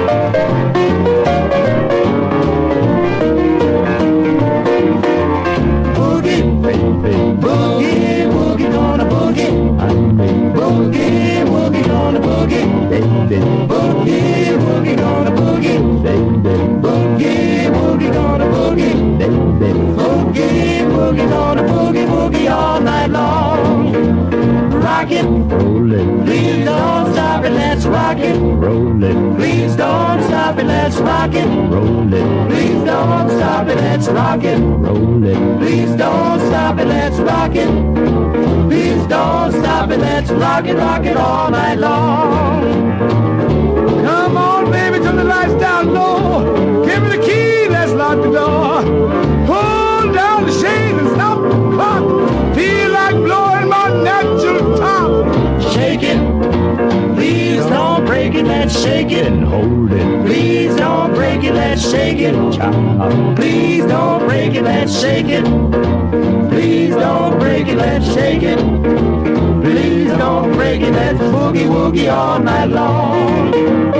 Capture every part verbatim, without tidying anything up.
Please don't stop it, let's rock it. Roll it. Please don't stop it, let's rock it. Roll it. Please don't stop it, let's rock it. Roll it. Please don't stop it, let's rock it. Please don't stop it, let's rock it, rock it all night long. Come on, baby, turn the lights down low. Give me the key, let's lock the door. Pull down the shades and stop the clock. Feel like blowing my natural top. Shake it, please don't break it, let's shake it and hold it. Please don't break it, let's shake it. Please don't break it, let's shake it. Please don't break it, let's shake it. Please don't break it, let's boogie woogie all night long.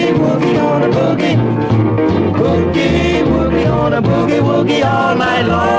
Boogie, boogie on a boogie, woogie all night long.